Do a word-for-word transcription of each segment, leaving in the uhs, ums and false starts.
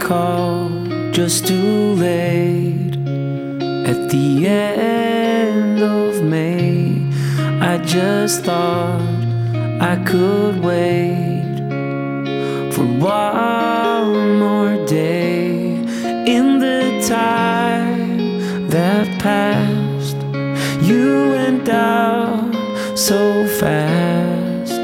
call just too late. At the end of May, I just thought I could wait for one more day. In the time that passed, you went down so fast.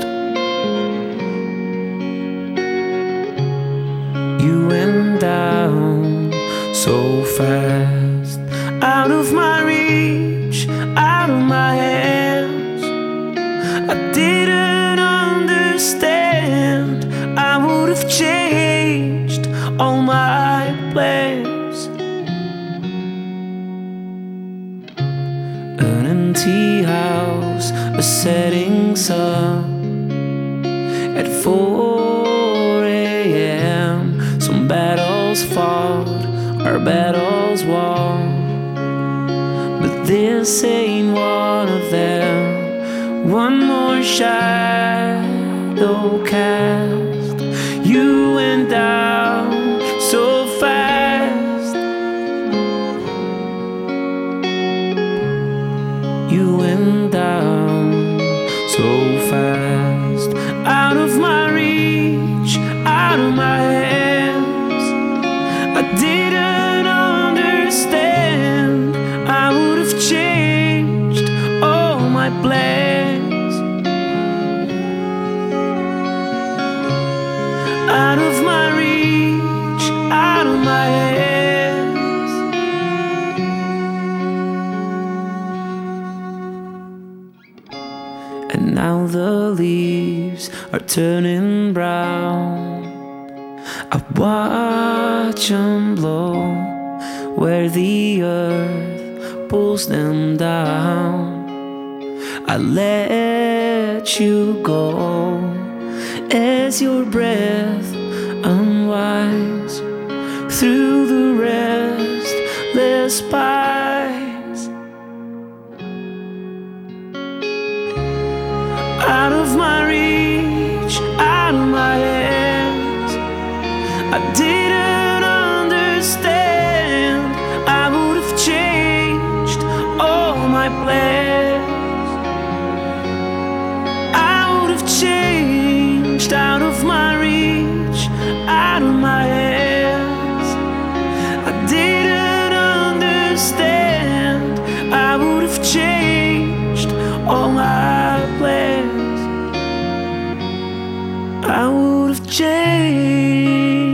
You went down so fast. Out of my reach, out of my hands. I didn't understand. I would have changed all my plans. An empty house, a setting sun. At four a.m. some battles fought, our battles won. But this ain't one of them. One more shadow cast. You went down so fast. You went down so fast. Out of my reach, out of my hands. I didn't understand. I would have changed all my plans. Out of my reach, out of my hands. And now the leaves are turning brown. I watch them blow where the earth pulls them down. I let you go as your breath unwinds through the restless pines. Out of my reach, out of my hands. I didn't understand. I would have changed all my plans. I would have changed. Out of my reach, out of my hands. I didn't understand. I would have changed all my plans. I would have changed.